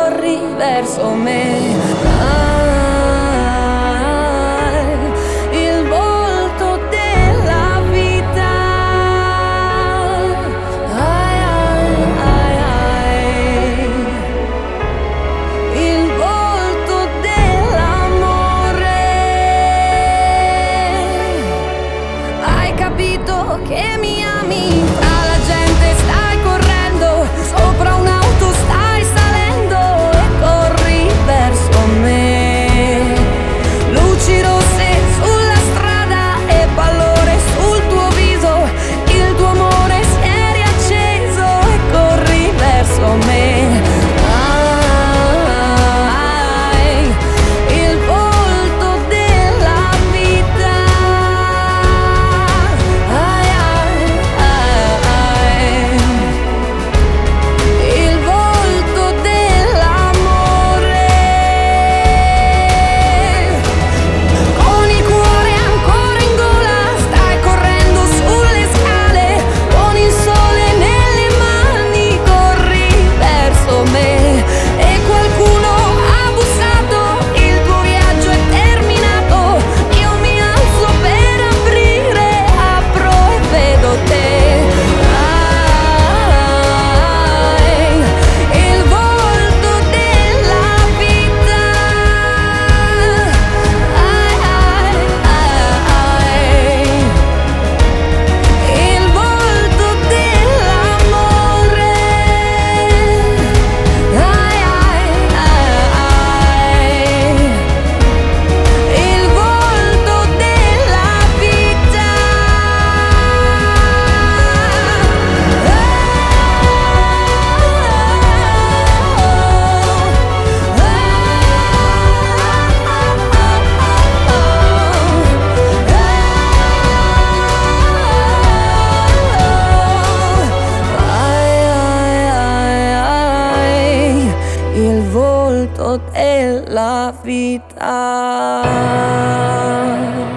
corri verso me. Il volto della vita. Il volto dell'amore. Hai capito che mi ami? Tra la gente stai correndo, sopra un'auto stai salendo e corri verso me. Luci rosse sulla strada e pallore sul tuo viso, il tuo amore si è riacceso e corri verso me. Il volto della vita. Il volto dell'amore. Con il cuore ancora in gola stai correndo sulle scale, con il sole nelle mani corri verso me. E qualcuno ha bussato, il tuo viaggio è terminato. Io mi alzo per aprire, apro e vedo te. Il volto della vita. Il volto dell'amore. Il volto della vita. Il volto della vita.